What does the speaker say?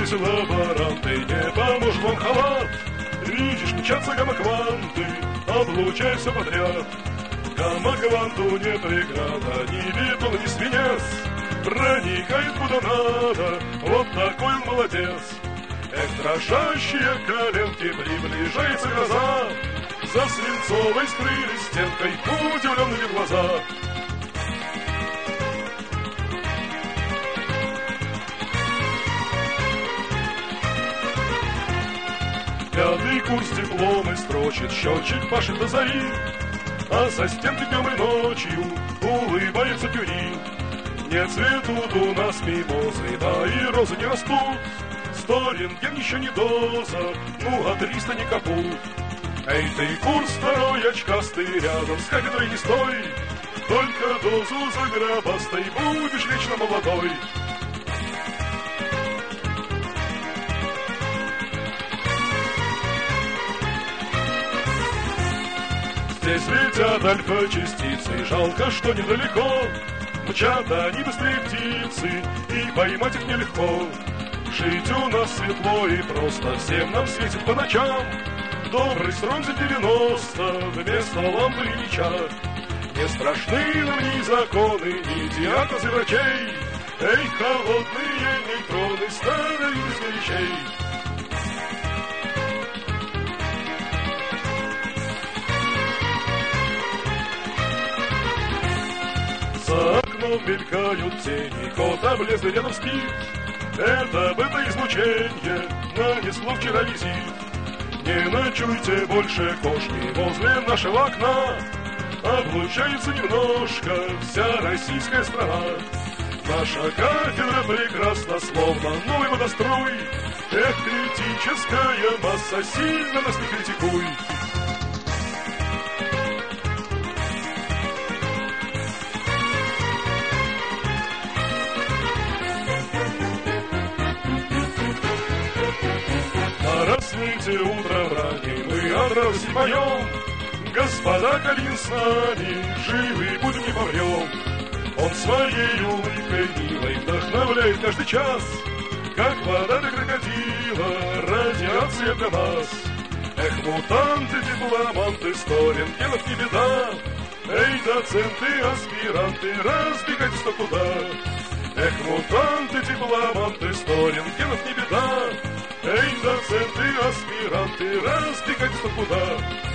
Бойтесь, лаборанты, не поможет вам халат. Видишь, мчатся гамма-кванты, облучай все подряд. Гамма-кванту не преграда, ни бетон, ни свинец. Проникает куда надо, вот такой он молодец. Эх, дрожащие коленки, приближается гроза. За свинцовой скрылись стенкой удивленные глаза. Пятый курс дипломы строчит, счетчик пашет до зари, а со стенки днем и ночью улыбается Кюри. Не цветут у нас мимозы, да и розы не растут. 100 рентген еще не доза, ну а 300 не капут. Эй, ты курс второй очкастый, рядом с кафедрой не стой. Только дозу загробастой, будешь вечно молодой. Здесь летят альфа-частицы, жалко, что недалеко. Мчат они быстрее птицы, и поймать их нелегко. Жить у нас светло и просто, всем нам светит по ночам. Добрый срок за 90, вместо лампы и меча. Не страшны нам ни законы, ни диагнозы врачей. Эй, холодные нейтроны, становились горячей. За окном мелькают тени, кот облезлый рядом спит. Это бета-излучение нанесло вчера визит. Не ночуйте больше, кошки, возле нашего окна. Облучается немножко вся российская страна. Наша кафедра прекрасна, словно новый водострой. Эх, критическая масса, сильно нас не критикуй. Проснуйте утром ранним, мы от радости поем. Господа Калин с нами, живы будем, не помрем. Он своей улыбкой милой вдохновляет каждый час. Как вода для крокодила, радиация для нас. Эх, мутанты, дипломанты, 100 рентгенов не беда. Эй, доценты, аспиранты, разбегайтесь кто куда. Эх, мутанты, дипломанты, 100 рентгенов не беда. Эй, доценты, аспиранты, разбегайтесь кто куда.